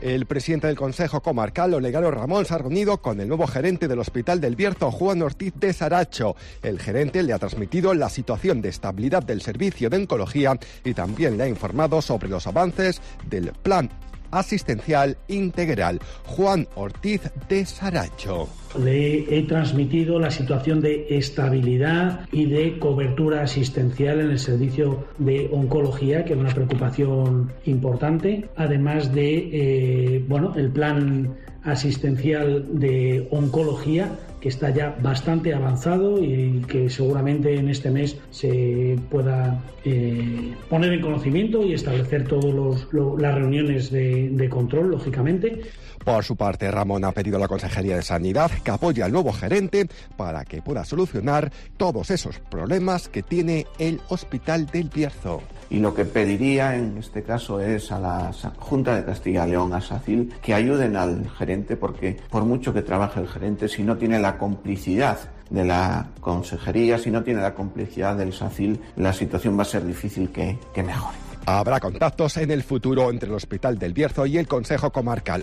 El presidente del Consejo Comarcal, Olegario Ramón, se ha reunido con el nuevo gerente del Hospital del Bierzo, Juan Ortiz de Saracho. El gerente le ha transmitido la situación de estabilidad del servicio de oncología y también le ha informado sobre los avances del plan asistencial integral. Juan Ortiz de Saracho. Le he transmitido la situación de estabilidad y de cobertura asistencial en el servicio de oncología, que es una preocupación importante, además de el plan asistencial de oncología, que está ya bastante avanzado y que seguramente en este mes se pueda poner en conocimiento y establecer todas las reuniones de control, lógicamente. Por su parte, Ramón ha pedido a la Consejería de Sanidad que apoye al nuevo gerente para que pueda solucionar todos esos problemas que tiene el Hospital del Bierzo. Y lo que pediría en este caso es a la Junta de Castilla y León, a SACIL, que ayuden al gerente, porque por mucho que trabaje el gerente, si no tiene la complicidad de la Consejería, si no tiene la complicidad del SACIL, la situación va a ser difícil que mejore. Habrá contactos en el futuro entre el Hospital del Bierzo y el Consejo Comarcal.